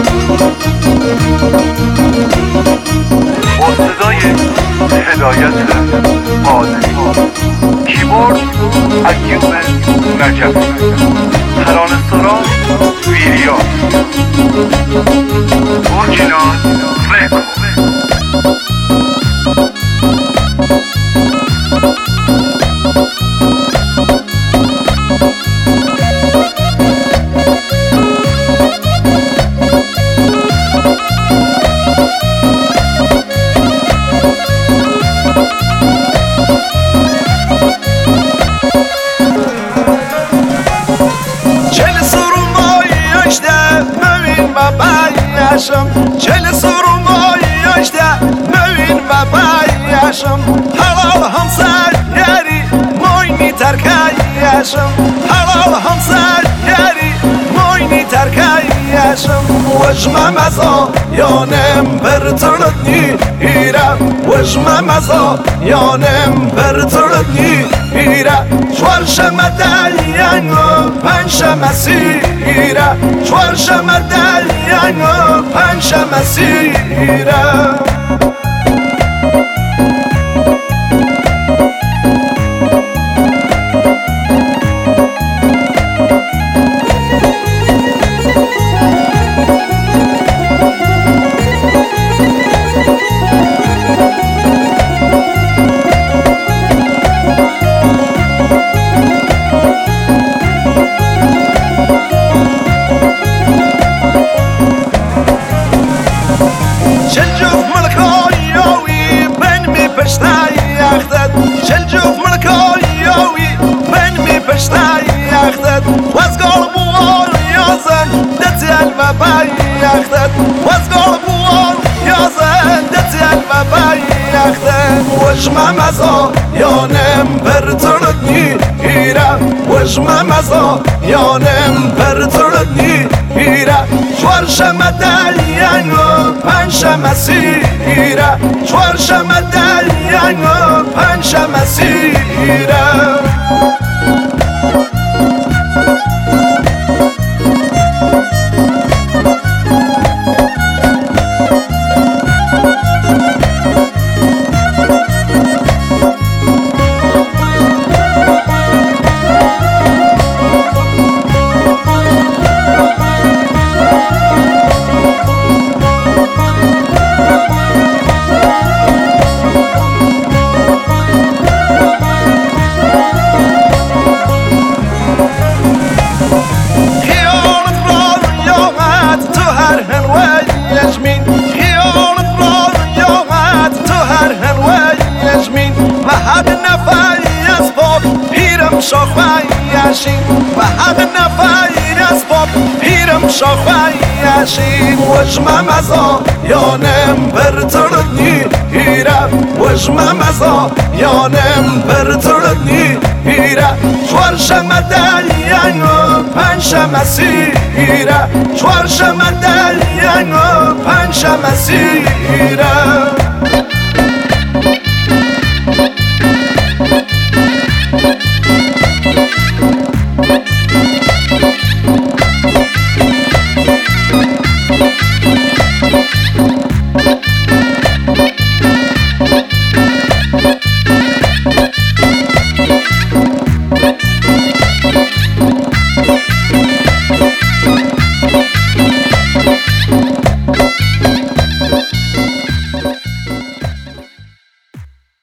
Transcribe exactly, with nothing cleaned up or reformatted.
با صدای هدایت قادری، کیبورد ایوب نجفی، ترانه سرا ویریا، اورجینال رکورد. چل سرمای اجده موین و بایشم حلال همسر یاری موینی ترکایشم حلال همسر یاری موینی ترکایشم وجمه مزا یانم برتردنی ایره وجمه مزا یانم برتردنی ایره چوارشم دلیانو پنجشم سیره چوارشم دلیانو پنجشم سیره واسقال بوال يازن دتل ببايختد واسقال بوال يازن دتل ببايختد وجمه مزا يانم برتردني ایره وجمه مزا يانم برتردني ایره چوارشم دلیانو پنجشم سیره چوارشم دلیانو پنجشم سیره شاخوایشین و حق نفایر از باب پیرم شاخوایشین وجمه مزا یانم برتردنی ایره وجمه مزا یانم برتردنی ایره چوارشم دلیانو پنجشم سیره چوارشم دلیانو پنجشم سیره